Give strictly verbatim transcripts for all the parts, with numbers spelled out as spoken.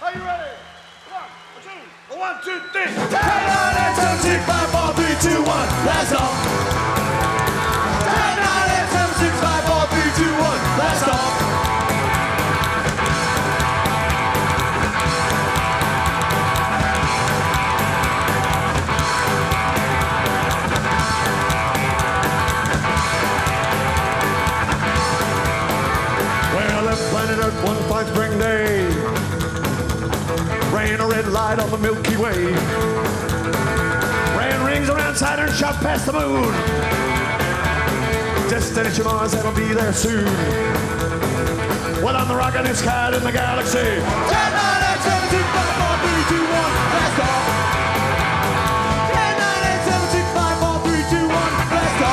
Are you ready? One, two, one, two, three. ten, nine, eight, seven, six, five, four, three, two, one. Let's go. ten, nine, eight, seven, six, five, four, three, two, one. Let's go. Planet Earth one fine spring day, ran a red light on the Milky Way, ran rings around Saturn, shot past the moon. Destination Mars, and I'll be there soon. Well, I'm the rockin'est cat in the galaxy. ten, nine, eight, seven, six, five, four, three, two, one, let's go. ten, nine, eight, seven, six, five, four, three, two, one, let's go.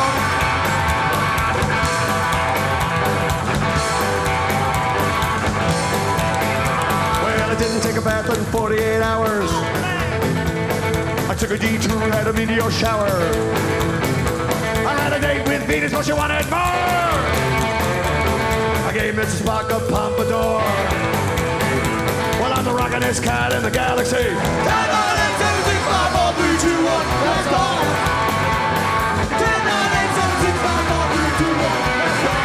Didn't take a bath in forty-eight hours. I took a detour, had a meteor shower. I had a date with Venus, but she wanted more. I gave Missus Spock a pompadour. Well, I'm the rockin'est cat in the galaxy. ten, nine, eight, seven, six, five, four, three, two, one, let's go. ten, nine, eight, seven, six, five, four, three, two, one, let's go.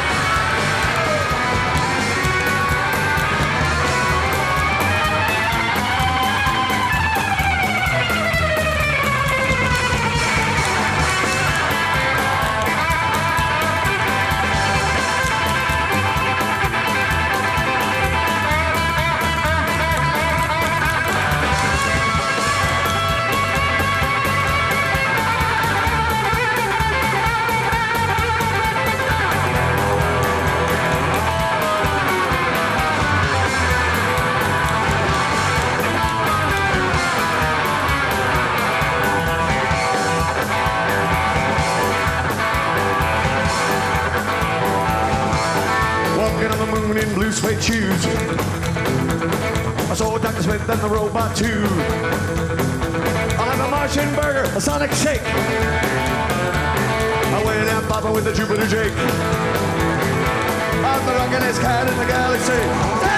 In blue suede shoes, I saw Doctor Smith and the robot too. I'll have a Martian burger, a Sonic shake. I went out popping with the Jupiter Jake. I'm the rockin'est cat in the galaxy.